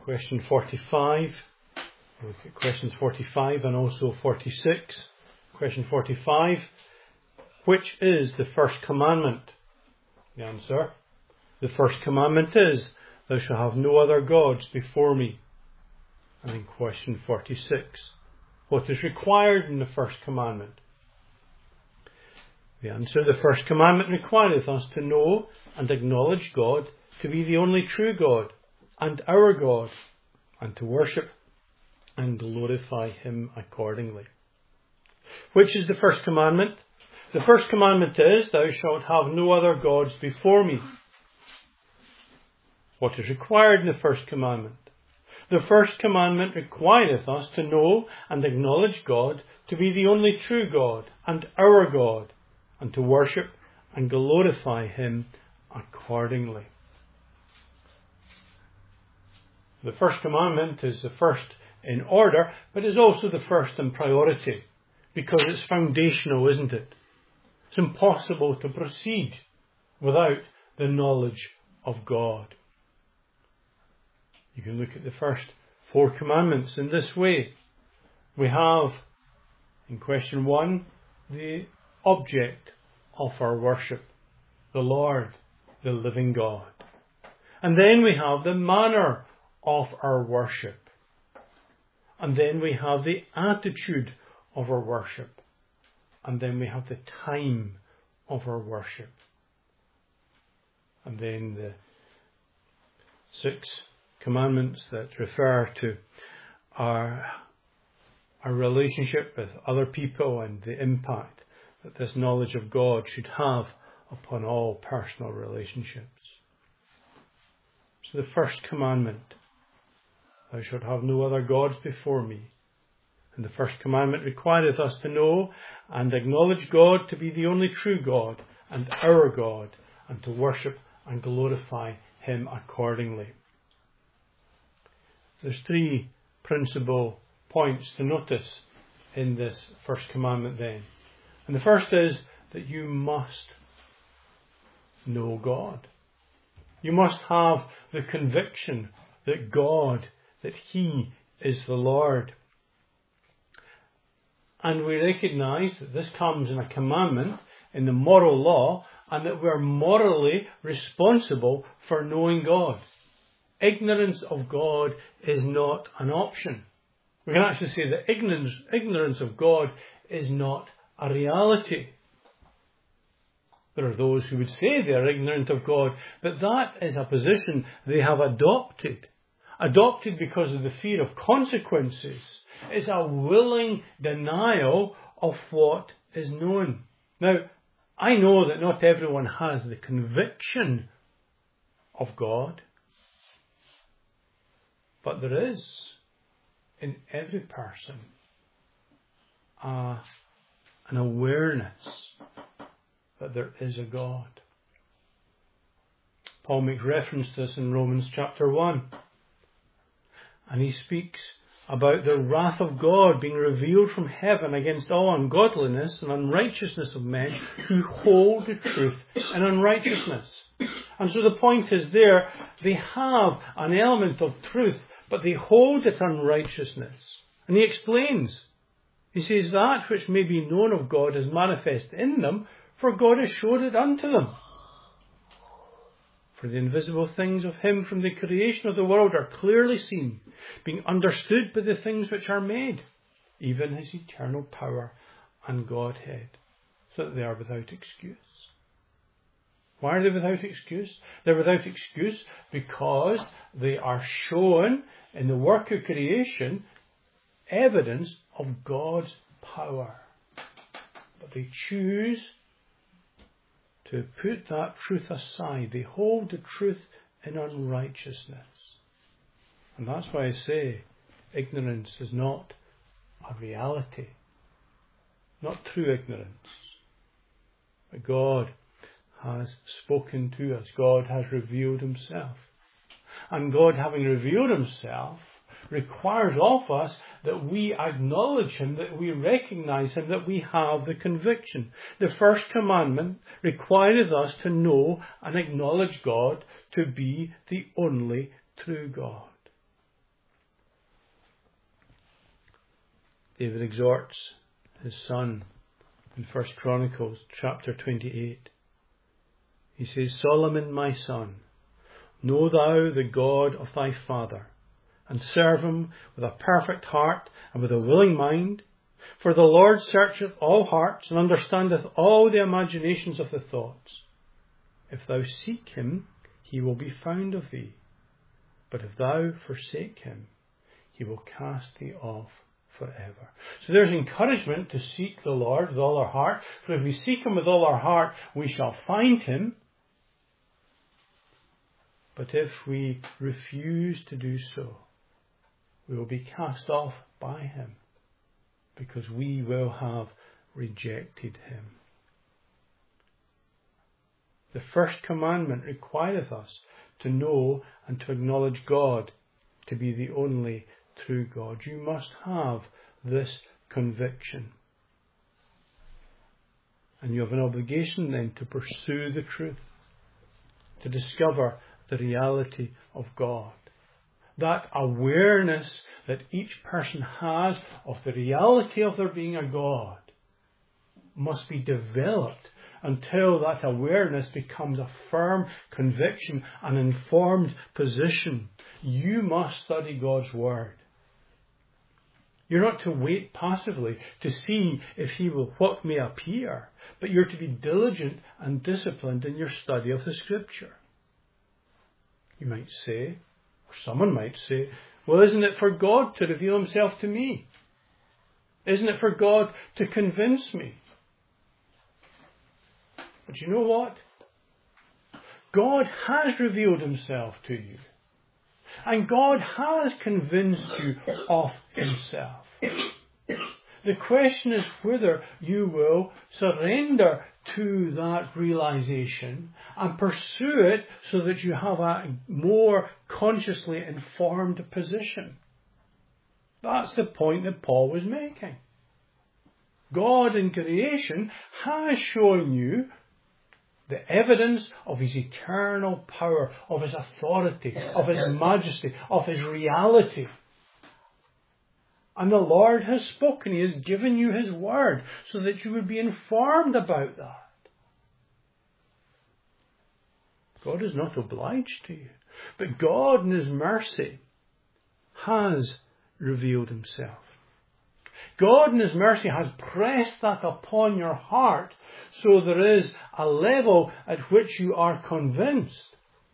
question 45. We'll look at questions 45 and also 46. Question 45. Which is the first commandment? The answer. The first commandment is, thou shalt have no other gods before me. And in question 46. What is required in the first commandment? The answer. The first commandment requireth us to know and acknowledge God to be the only true God and our God, and to worship and glorify Him accordingly. Which is the first commandment? The first commandment is, thou shalt have no other gods before me. What is required in the first commandment? The first commandment requireth us to know and acknowledge God to be the only true God and our God, and to worship and glorify Him accordingly. The first commandment is the first in order, but is also the first in priority, because it's foundational, isn't it? It's impossible to proceed without the knowledge of God. You can look at the first 4 commandments in this way. We have, in question 1, the object of our worship, the Lord, the living God. And then we have the manner of our worship. And then we have the attitude of our worship. And then we have the time of our worship. And then the 6 commandments that refer to our relationship with other people and the impact that this knowledge of God should have upon all personal relationships. So the first commandment, thou shalt have no other gods before me. And the first commandment requireth us to know and acknowledge God to be the only true God and our God, and to worship and glorify Him accordingly. There's 3 principal points to notice in this first commandment then. And the first is that you must know God. You must have the conviction that God, that He is the Lord. And we recognise that this comes in a commandment in the moral law, and that we're morally responsible for knowing God. Ignorance of God is not an option. We can actually say that ignorance of God is not a reality. There are those who would say they are ignorant of God, but that is a position they have adopted. Adopted because of the fear of consequences. It's a willing denial of what is known. Now, I know that not everyone has the conviction of God, but there is in every person an awareness that there is a God. Paul makes reference to this in Romans chapter 1. And he speaks about the wrath of God being revealed from heaven against all ungodliness and unrighteousness of men who hold the truth in unrighteousness. And so the point is there, they have an element of truth, but they hold it unrighteousness. And he explains. He says, that which may be known of God is manifest in them, for God has showed it unto them. For the invisible things of Him from the creation of the world are clearly seen, being understood by the things which are made, even His eternal power and Godhead, so that they are without excuse. Why are they without excuse? They're without excuse because they are shown in the work of creation evidence of God's power. But they choose to put that truth aside. They hold the truth in unrighteousness. And that's why I say ignorance is not a reality. Not true ignorance. But God has spoken to us. God has revealed Himself. And God, having revealed Himself, requires of us that we acknowledge Him, that we recognize Him, that we have the conviction. The first commandment requires us to know and acknowledge God to be the only true God. David exhorts his son in 1 Chronicles chapter 28. He says, Solomon, my son, know thou the God of thy father, and serve him with a perfect heart and with a willing mind. For the Lord searcheth all hearts, and understandeth all the imaginations of the thoughts. If thou seek him, he will be found of thee. But if thou forsake him, he will cast thee off forever. So there's encouragement to seek the Lord with all our heart. For if we seek him with all our heart, we shall find him. But if we refuse to do so, we will be cast off by him, because we will have rejected him. The first commandment requireth us to know and to acknowledge God to be the only true God. You must have this conviction. And you have an obligation then to pursue the truth, to discover the reality of God. That awareness that each person has of the reality of there being a God must be developed until that awareness becomes a firm conviction, an informed position. You must study God's Word. You're not to wait passively to see if he will what may appear, but you're to be diligent and disciplined in your study of the Scripture. You might say, or someone might say, well, isn't it for God to reveal himself to me? Isn't it for God to convince me? But you know what? God has revealed himself to you. And God has convinced you of himself. The question is whether you will surrender to that realization and pursue it so that you have a more consciously informed position. That's the point that Paul was making. God in creation has shown you the evidence of his eternal power, of his authority, of his majesty, of his reality. And the Lord has spoken. He has given you his word so that you would be informed about that. God is not obliged to you. But God in his mercy has revealed himself. God in his mercy has pressed that upon your heart so there is a level at which you are convinced.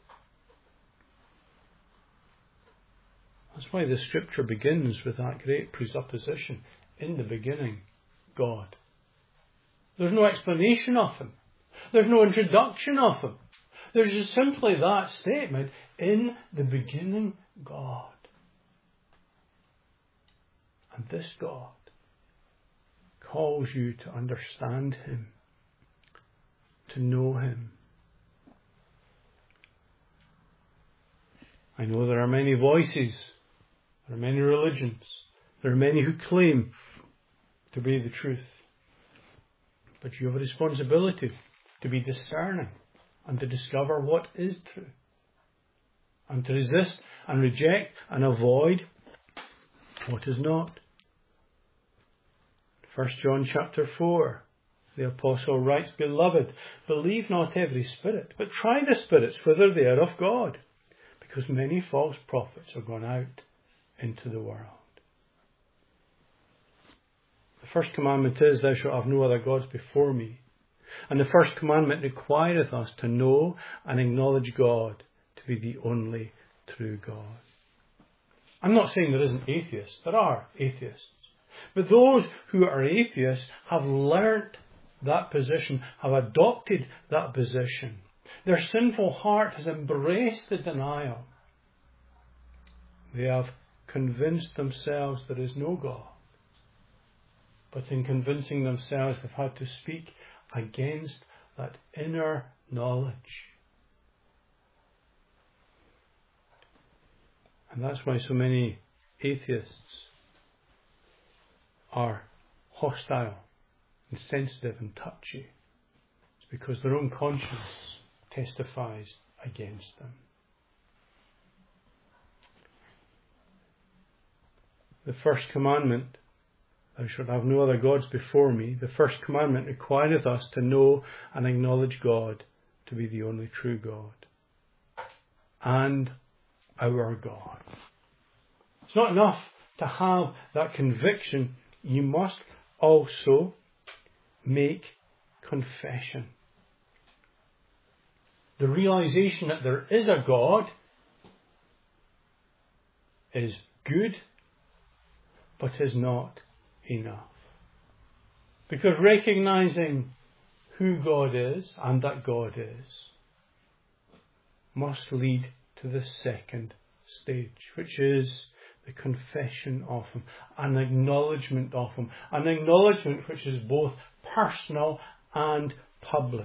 That's why the Scripture begins with that great presupposition. In the beginning, God. There's no explanation of him. There's no introduction of him. There's just simply that statement. In the beginning, God. And this God calls you to understand him, to know him. I know there are many voices, there are many religions, there are many who claim to be the truth. But you have a responsibility to be discerning and to discover what is true, and to resist and reject and avoid what is not. 1 John chapter 4, the Apostle writes, Beloved, believe not every spirit, but try the spirits whether they are of God, because many false prophets are gone out into the world. The first commandment is, Thou shalt have no other gods before me. And the first commandment requireth us to know and acknowledge God to be the only true God. I'm not saying there isn't atheists. There are atheists. But those who are atheists have learnt that position, have adopted that position. Their sinful heart has embraced the denial. They have convinced themselves there is no God. But in convincing themselves, they've had to speak against that inner knowledge. And that's why so many atheists are hostile and sensitive and touchy. It's because their own conscience testifies against them. The first commandment Thou shalt have no other gods before me. The first commandment requireth us to know and acknowledge God to be the only true God and our God. It's not enough to have that conviction. You must also make confession. The realization that there is a God is good, but is not enough. Because recognizing who God is and that God is must lead to the second stage, which is the confession of Him, an acknowledgement of Him, an acknowledgement which is both personal and public.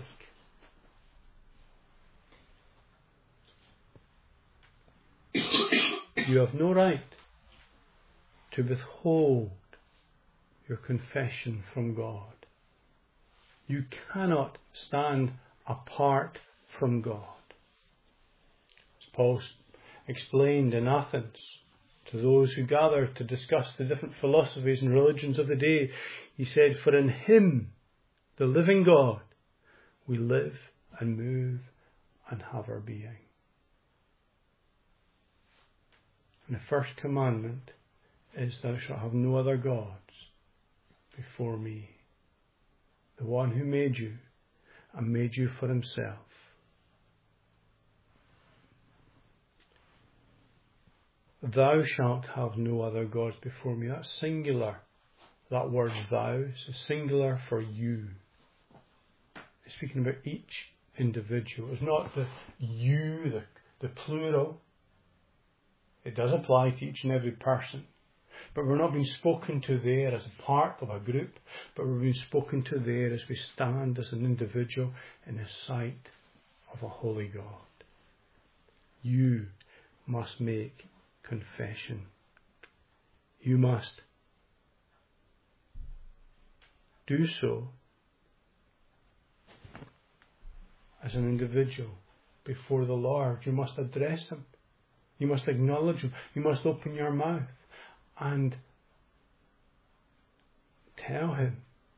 You have no right to withhold your confession from God. You cannot stand apart from God. As Paul explained in Athens to those who gathered to discuss the different philosophies and religions of the day, he said, "For in Him, the living God, we live and move and have our being." And the first commandment is, "Thou shalt have no other gods before me." The one who made you and made you for Himself. Thou shalt have no other gods before me. That's singular. That word thou is singular for you. It's speaking about each individual. It's not the you, the plural. It does apply to each and every person. But we're not being spoken to there as a part of a group, but we're being spoken to there as we stand as an individual in the sight of a holy God. You must make confession. You must do so as an individual before the Lord. You must address Him. You must acknowledge Him. You must open your mouth and tell Him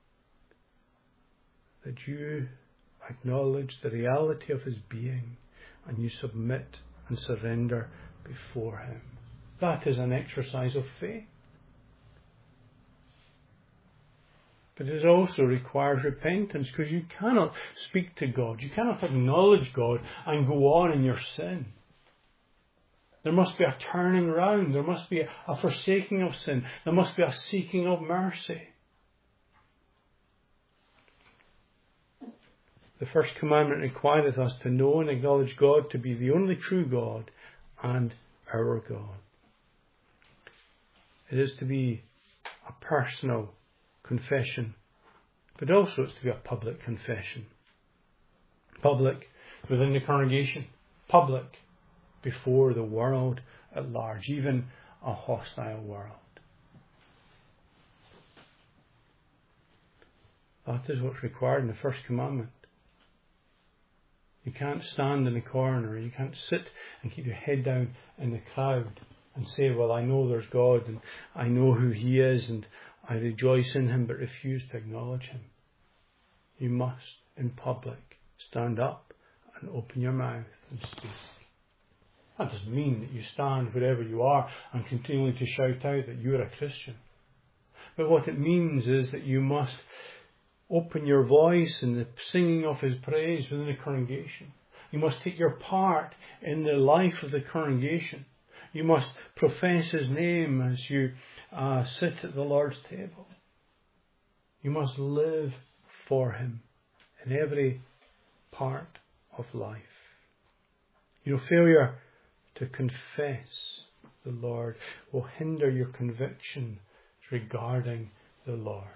that you acknowledge the reality of His being and you submit and surrender before Him. That is an exercise of faith. But it also requires repentance, because you cannot speak to God, you cannot acknowledge God and go on in your sin. There must be a turning round. There must be a forsaking of sin. There must be a seeking of mercy. The first commandment requireth us to know and acknowledge God to be the only true God and our God. It is to be a personal confession, but also it's to be a public confession. Public within the congregation. Public before the world at large, even a hostile world. That is what's required in the first commandment. You can't stand in the corner, you can't sit and keep your head down in the crowd and say, well, I know there's God and I know who He is and I rejoice in Him, but refuse to acknowledge Him. You must, in public, stand up and open your mouth and speak. That doesn't mean that you stand wherever you are and continue to shout out that you're a Christian. But what it means is that you must open your voice in the singing of His praise within the congregation. You must take your part in the life of the congregation. You must profess His name as you sit at the Lord's table. You must live for Him in every part of life. Failure to confess the Lord will hinder your conviction regarding the Lord.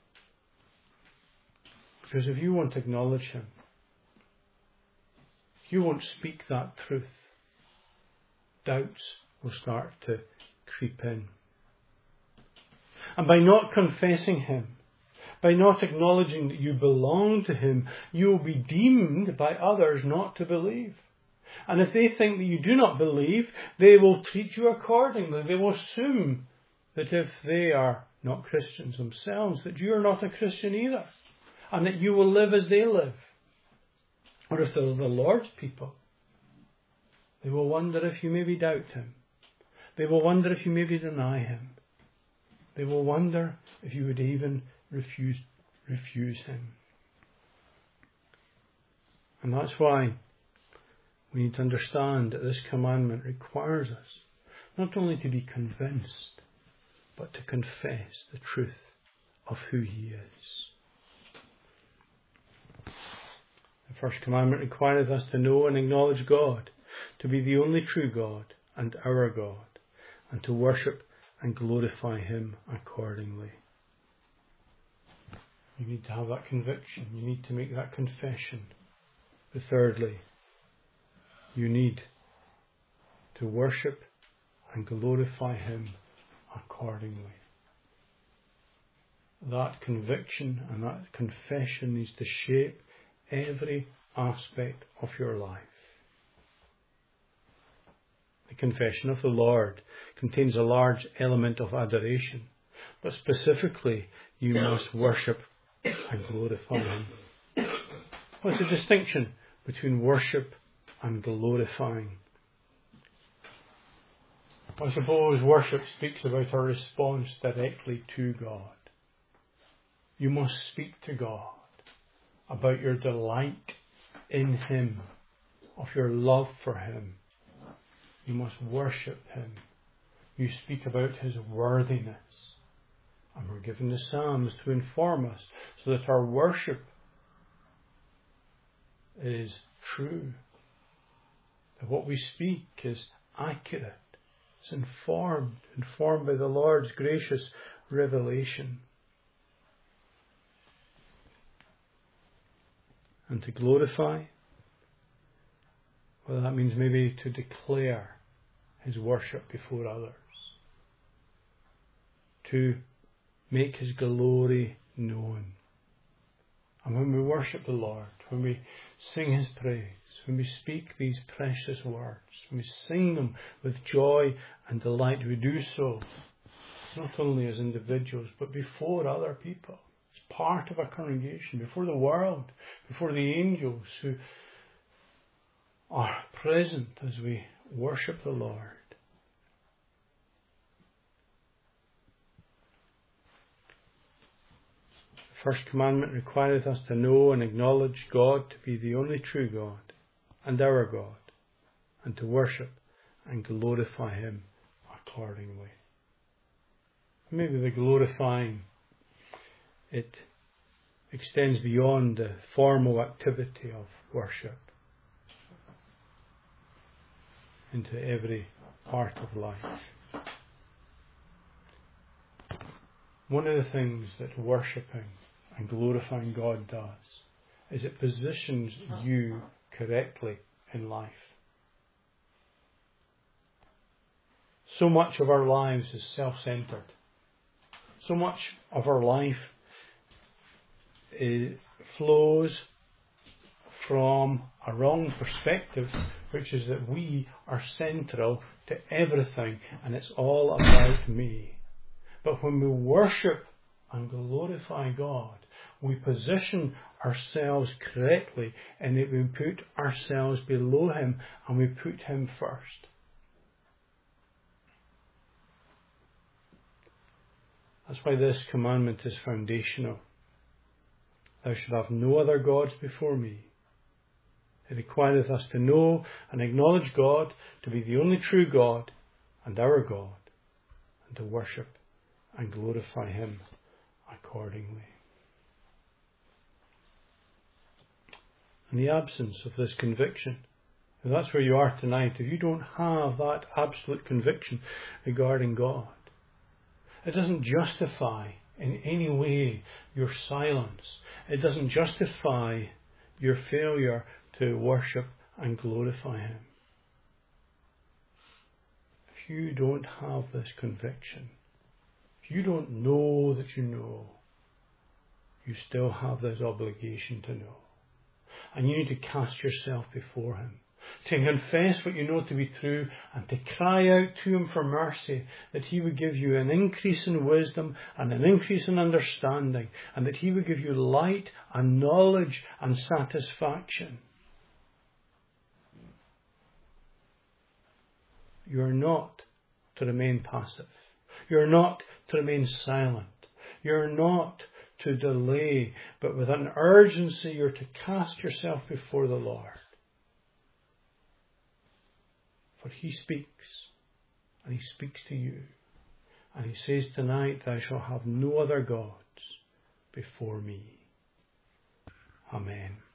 Because if you won't acknowledge Him, if you won't speak that truth, doubts will start to creep in. And by not confessing Him, by not acknowledging that you belong to Him, you will be deemed by others not to believe. And if they think that you do not believe, they will treat you accordingly. They will assume that if they are not Christians themselves, that you are not a Christian either, and that you will live as they live. Or if they're the Lord's people, they will wonder if you maybe doubt Him. They will wonder if you maybe deny Him. They will wonder if you would even refuse Him. And that's why we need to understand that this commandment requires us not only to be convinced, but to confess the truth of who He is. The first commandment requires us to know and acknowledge God to be the only true God and our God, and to worship and glorify Him accordingly. You need to have that conviction. You need to make that confession. But thirdly, you need to worship and glorify Him accordingly. That conviction and that confession needs to shape every aspect of your life. The confession of the Lord contains a large element of adoration, but specifically, you must worship and glorify Him. What's the distinction between worship and glorifying? I suppose worship speaks about our response directly to God. You must speak to God about your delight in Him, of your love for Him. You must worship Him. You speak about His worthiness. And we're given the Psalms to inform us so that our worship is true. That what we speak is accurate. It's informed by the Lord's gracious revelation. And to glorify, well, that means maybe to declare His worship before others. To make His glory known. And when we worship the Lord, when we sing His praise, when we speak these precious words, when we sing them with joy and delight, we do so not only as individuals, but before other people. As part of a congregation, before the world, before the angels who are present as we worship the Lord. The first commandment requireth us to know and acknowledge God to be the only true God and our God, and to worship and glorify Him accordingly. Maybe the glorifying, it extends beyond the formal activity of worship into every part of life. One of the things that worshipping and glorifying God does is it positions you correctly in life. So much of our lives is self-centered. So much of our life flows from a wrong perspective, which is that we are central to everything and it's all about me. But when we worship and glorify God, we position ourselves correctly and that we put ourselves below Him and we put Him first. That's why this commandment is foundational. Thou shalt have no other gods before me. It requireth us to know and acknowledge God to be the only true God and our God, and to worship and glorify Him accordingly. In the absence of this conviction, and that's where you are tonight, if you don't have that absolute conviction regarding God, it doesn't justify in any way your silence. It doesn't justify your failure to worship and glorify Him. If you don't have this conviction, if you don't know that you know, you still have this obligation to know. And you need to cast yourself before Him. to confess what you know to be true, and to cry out to Him for mercy, that He would give you an increase in wisdom and an increase in understanding, and that He would give you light and knowledge and satisfaction. You are not to remain passive. You are not to remain silent. You are not to delay, but with an urgency you're to cast yourself before the Lord. For He speaks, and He speaks to you. And He says tonight, thou shalt have no other gods before me. Amen.